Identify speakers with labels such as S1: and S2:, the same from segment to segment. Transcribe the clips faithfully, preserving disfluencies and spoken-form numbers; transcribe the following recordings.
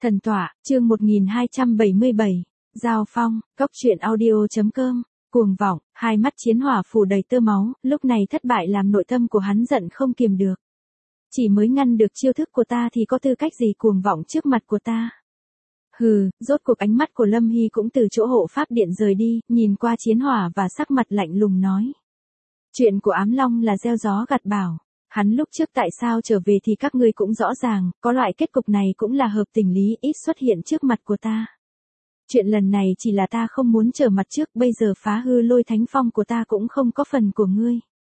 S1: Thần tọa, chương một nghìn hai trăm bảy mươi bảy. Giao phong, cốc truyện audio.com. Cuồng vọng, hai mắt chiến hỏa phủ đầy tơ máu, lúc này thất bại làm nội tâm của hắn giận không kiềm được. Chỉ mới ngăn được chiêu thức của ta thì có tư cách gì cuồng vọng trước mặt của ta. Hừ, rốt cuộc ánh mắt của Lâm Hy cũng từ chỗ hộ pháp điện rời đi, nhìn qua chiến hỏa và sắc mặt lạnh lùng nói. Chuyện của ám long là gieo gió gặt bão. Hắn lúc trước tại sao trở về thì các ngươi cũng rõ ràng, có loại kết cục này cũng là hợp tình lý, ít xuất hiện trước mặt của ta. Chuyện lần này chỉ là ta không muốn trở mặt trước, bây giờ phá hư lôi thánh phong của ta cũng không có phần của ngươi.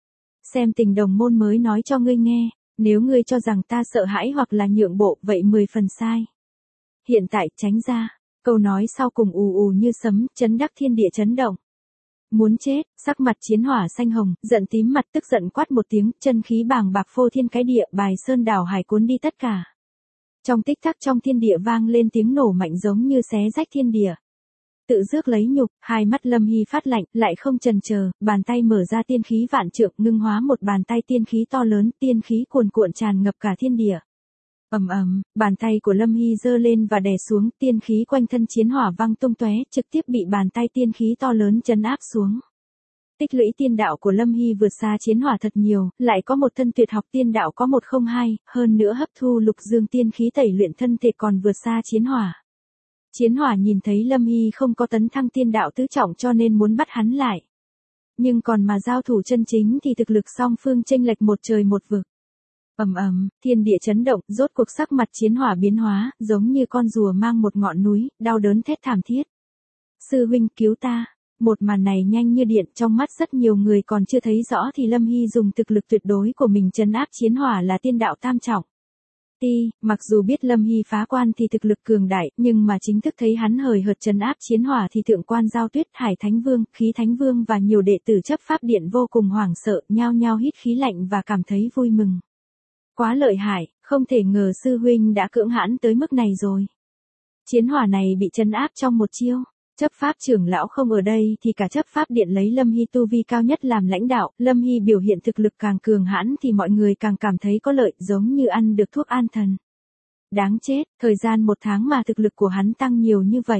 S1: Xem tình đồng môn mới nói cho ngươi nghe, nếu ngươi cho rằng ta sợ hãi hoặc là nhượng bộ, vậy mười phần sai. Hiện tại tránh ra, câu nói sau cùng ù ù như sấm, chấn đắc thiên địa chấn động. Muốn chết, sắc mặt chiến hỏa xanh hồng, giận tím mặt tức giận quát một tiếng, chân khí bàng bạc phô thiên cái địa, bài sơn đảo hải cuốn đi tất cả. Trong tích tắc trong thiên địa vang lên tiếng nổ mạnh giống như xé rách thiên địa. Tự rước lấy nhục, hai mắt Lâm Hy phát lạnh, lại không chần chờ, bàn tay mở ra tiên khí vạn trượng, ngưng hóa một bàn tay tiên khí to lớn, tiên khí cuồn cuộn tràn ngập cả thiên địa. Ầm ầm, bàn tay của Lâm Hy giơ lên và đè xuống, tiên khí quanh thân chiến hỏa văng tung tóe, trực tiếp bị bàn tay tiên khí to lớn trấn áp xuống. Tích lũy tiên đạo của Lâm Hy vượt xa chiến hỏa thật nhiều, lại có một thân tuyệt học tiên đạo có một không hai, hơn nữa hấp thu lục dương tiên khí tẩy luyện thân thể còn vượt xa chiến hỏa. Chiến hỏa nhìn thấy Lâm Hy không có tấn thăng tiên đạo tứ trọng cho nên muốn bắt hắn lại. Nhưng còn mà giao thủ chân chính thì thực lực song phương chênh lệch một trời một vực. Ầm ầm, thiên địa chấn động, rốt cuộc sắc mặt chiến hỏa biến hóa, giống như con rùa mang một ngọn núi, đau đớn thét thảm thiết. Sư huynh cứu ta. Một màn này nhanh như điện, trong mắt rất nhiều người còn chưa thấy rõ thì Lâm Hy dùng thực lực tuyệt đối của mình trấn áp chiến hỏa là tiên đạo tam trọng. Ti, mặc dù biết Lâm Hy phá quan thì thực lực cường đại, nhưng mà chính thức thấy hắn hời hợt trấn áp chiến hỏa thì thượng quan Giao Tuyết, Hải Thánh Vương, Khí Thánh Vương và nhiều đệ tử chấp pháp điện vô cùng hoảng sợ, nhao nhao hít khí lạnh và cảm thấy vui mừng. Quá lợi hại, không thể ngờ sư huynh đã cưỡng hãn tới mức này rồi. Chiến hỏa này bị trấn áp trong một chiêu. Chấp pháp trưởng lão không ở đây thì cả chấp pháp điện lấy Lâm Hy tu vi cao nhất làm lãnh đạo, Lâm Hy biểu hiện thực lực càng cường hãn thì mọi người càng cảm thấy có lợi, giống như ăn được thuốc an thần. Đáng chết, thời gian một tháng mà thực lực của hắn tăng nhiều như vậy.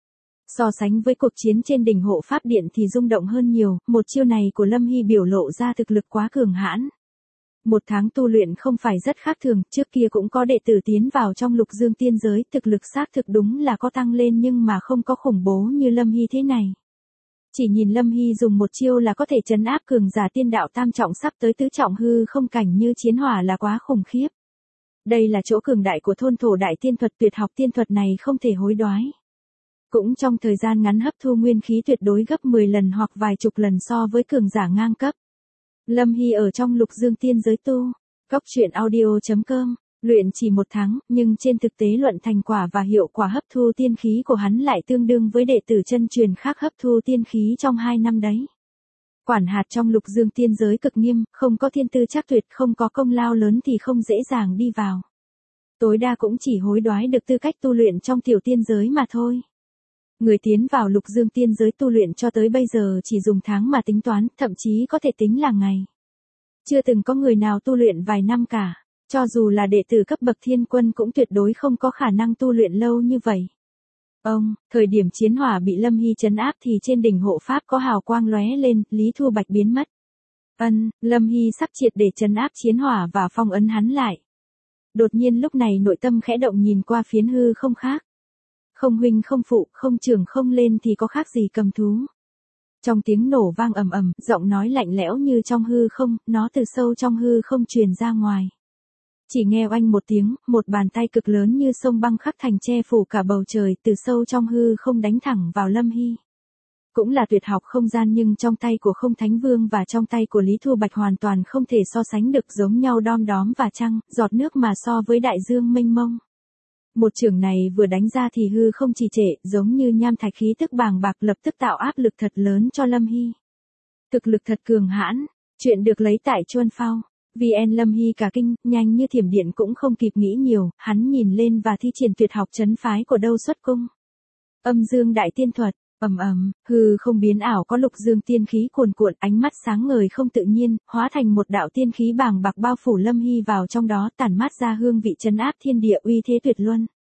S1: So sánh với cuộc chiến trên đỉnh hộ pháp điện thì rung động hơn nhiều, một chiêu này của Lâm Hy biểu lộ ra thực lực quá cường hãn. Một tháng tu luyện không phải rất khác thường, trước kia cũng có đệ tử tiến vào trong lục dương tiên giới, thực lực xác thực đúng là có tăng lên nhưng mà không có khủng bố như Lâm Hy thế này. Chỉ nhìn Lâm Hy dùng một chiêu là có thể trấn áp cường giả tiên đạo tam trọng sắp tới tứ trọng hư không cảnh như chiến hỏa là quá khủng khiếp. Đây là chỗ cường đại của thôn thổ đại tiên thuật, tuyệt học tiên thuật này không thể hối đoái. Cũng trong thời gian ngắn hấp thu nguyên khí tuyệt đối gấp mười lần hoặc vài chục lần so với cường giả ngang cấp. Lâm Hy ở trong lục dương tiên giới tu, cốc truyện audio.com, luyện chỉ một tháng, nhưng trên thực tế luận thành quả và hiệu quả hấp thu tiên khí của hắn lại tương đương với đệ tử chân truyền khác hấp thu tiên khí trong hai năm đấy. Quản hạt trong lục dương tiên giới cực nghiêm, không có thiên tư chắc tuyệt, không có công lao lớn thì không dễ dàng đi vào. Tối đa cũng chỉ hối đoái được tư cách tu luyện trong tiểu tiên giới mà thôi. Người tiến vào lục dương tiên giới tu luyện cho tới bây giờ chỉ dùng tháng mà tính toán, thậm chí có thể tính là ngày. Chưa từng có người nào tu luyện vài năm cả, cho dù là đệ tử cấp bậc thiên quân cũng tuyệt đối không có khả năng tu luyện lâu như vậy. Ông, thời điểm chiến hỏa bị Lâm Hy trấn áp thì trên đỉnh hộ pháp có hào quang lóe lên, Lý Thu Bạch biến mất. Ân, Lâm Hy sắp triệt để trấn áp chiến hỏa và phong ấn hắn lại. Đột nhiên lúc này nội tâm khẽ động nhìn qua phiến hư không khác. Không huynh không phụ, không trưởng không lên thì có khác gì cầm thú. Trong tiếng nổ vang ầm ầm, giọng nói lạnh lẽo như trong hư không, nó từ sâu trong hư không truyền ra ngoài. Chỉ nghe oanh một tiếng, một bàn tay cực lớn như sông băng khắc thành che phủ cả bầu trời, từ sâu trong hư không đánh thẳng vào Lâm Hy. Cũng là tuyệt học không gian nhưng trong tay của Không Thánh Vương và trong tay của Lý Thu Bạch hoàn toàn không thể so sánh được, giống nhau đom đóm và trăng, giọt nước mà so với đại dương mênh mông. Một chưởng này vừa đánh ra thì hư không trì trệ, giống như nham thạch khí tức bàng bạc lập tức tạo áp lực thật lớn cho Lâm Hy. Thực lực thật cường hãn, chuyện được lấy tại Chuân Phao. vê en Lâm Hy cả kinh, nhanh như thiểm điện cũng không kịp nghĩ nhiều, hắn nhìn lên và thi triển tuyệt học trấn phái của Đâu Xuất Cung. Âm dương đại tiên thuật, ầm ầm, hư không biến ảo có lục dương tiên khí cuồn cuộn, ánh mắt sáng ngời không tự nhiên, hóa thành một đạo tiên khí bàng bạc bao phủ Lâm Hy vào trong đó, tản mát ra hương vị trấn áp thiên địa, uy thế tuyệt luân.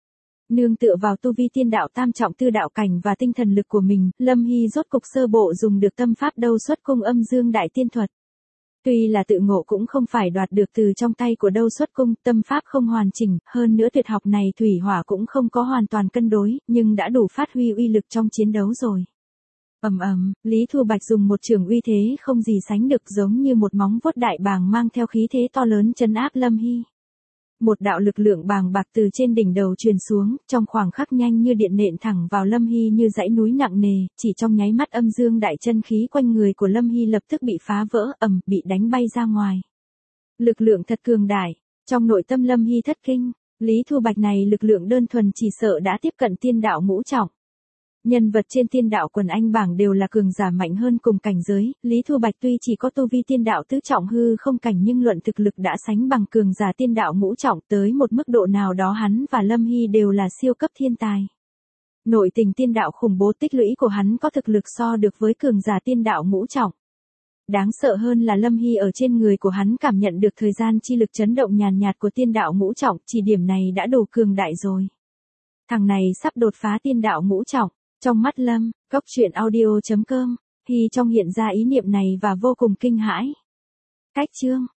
S1: Nương tựa vào tu vi tiên đạo tam trọng tư đạo cảnh và tinh thần lực của mình, Lâm Hy rốt cục sơ bộ dùng được tâm pháp đâu xuất cung âm dương đại tiên thuật. Tuy là tự ngộ cũng không phải đoạt được từ trong tay của đâu xuất cung, tâm pháp không hoàn chỉnh, hơn nữa tuyệt học này thủy hỏa cũng không có hoàn toàn cân đối, nhưng đã đủ phát huy uy lực trong chiến đấu rồi. Ầm ầm, Lý Thu Bạch dùng một trường uy thế không gì sánh được, giống như một móng vuốt đại bàng mang theo khí thế to lớn trấn áp Lâm Hy. Một đạo lực lượng bàng bạc từ trên đỉnh đầu truyền xuống, trong khoảng khắc nhanh như điện nện thẳng vào Lâm Hy như dãy núi nặng nề, chỉ trong nháy mắt âm dương đại chân khí quanh người của Lâm Hy lập tức bị phá vỡ, ầm, bị đánh bay ra ngoài. Lực lượng thật cường đại, trong nội tâm Lâm Hy thất kinh, Lý Thu Bạch này lực lượng đơn thuần chỉ sợ đã tiếp cận tiên đạo ngũ trọng. Nhân vật trên tiên đạo quần anh bảng đều là cường giả mạnh hơn cùng cảnh giới, Lý Thu Bạch tuy chỉ có tu vi tiên đạo tứ trọng hư không cảnh nhưng luận thực lực đã sánh bằng cường giả tiên đạo ngũ trọng, tới một mức độ nào đó hắn và Lâm Hy đều là siêu cấp thiên tài. Nội tình tiên đạo khủng bố tích lũy của hắn có thực lực so được với cường giả tiên đạo ngũ trọng. Đáng sợ hơn là Lâm Hy ở trên người của hắn cảm nhận được thời gian chi lực chấn động nhàn nhạt của tiên đạo ngũ trọng, chỉ điểm này đã đủ cường đại rồi. Thằng này sắp đột phá tiên đạo ngũ trọng. Trong mắt Lâm, Cốc Truyện Audio chấm com, Hy trong hiện ra ý niệm này và vô cùng kinh hãi. Cách chương